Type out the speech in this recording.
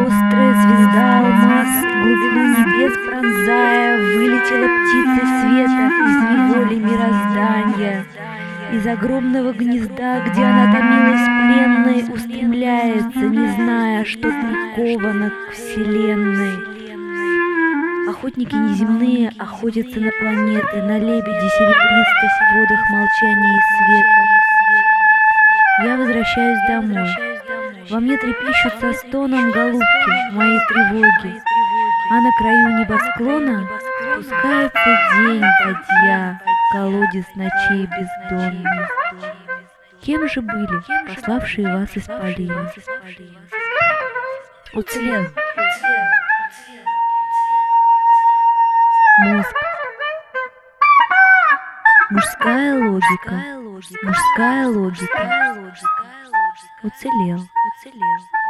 острая звезда алмаз, глубину небес пронзая, вылетела птица света из неволи мироздания. Из огромного гнезда, где она томилась пленной, устремляется, не зная, что приковано к вселенной. Охотники неземные охотятся на планеты, на лебеди серебристых в водах молчания и света. Я возвращаюсь домой. Во мне трепещут со стоном голубки моей тревоги, а на краю небосклона спускается день бадья, колодец ночей бездонный. Кем же были пославшие вас исполины? Уцелел. Мозг. Мужская логика. Мужская логика. Уцелел.